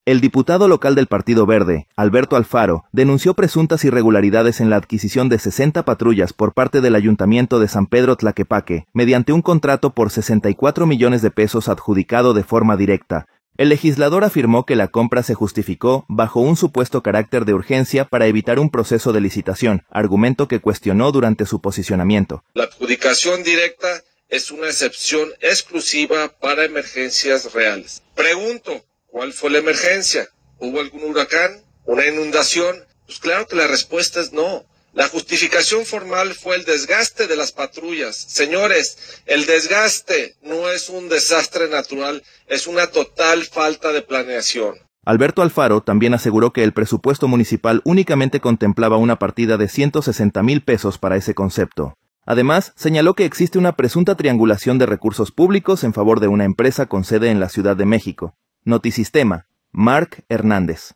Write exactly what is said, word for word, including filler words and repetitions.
El diputado local del Partido Verde, Alberto Alfaro, denunció presuntas irregularidades en la adquisición de sesenta patrullas por parte del Ayuntamiento de San Pedro Tlaquepaque, mediante un contrato por sesenta y cuatro millones de pesos adjudicado de forma directa. El legislador afirmó que la compra se justificó bajo un supuesto carácter de urgencia para evitar un proceso de licitación, argumento que cuestionó durante su posicionamiento. La adjudicación directa es una excepción exclusiva para emergencias reales. Pregunto, ¿cuál fue la emergencia? ¿Hubo algún huracán? ¿Una inundación? Pues claro que la respuesta es no. La justificación formal fue el desgaste de las patrullas. Señores, el desgaste no es un desastre natural, es una total falta de planeación. Alberto Alfaro también aseguró que el presupuesto municipal únicamente contemplaba una partida de ciento sesenta mil pesos para ese concepto. Además, señaló que existe una presunta triangulación de recursos públicos en favor de una empresa con sede en la Ciudad de México. Notisistema, Marc Hernández.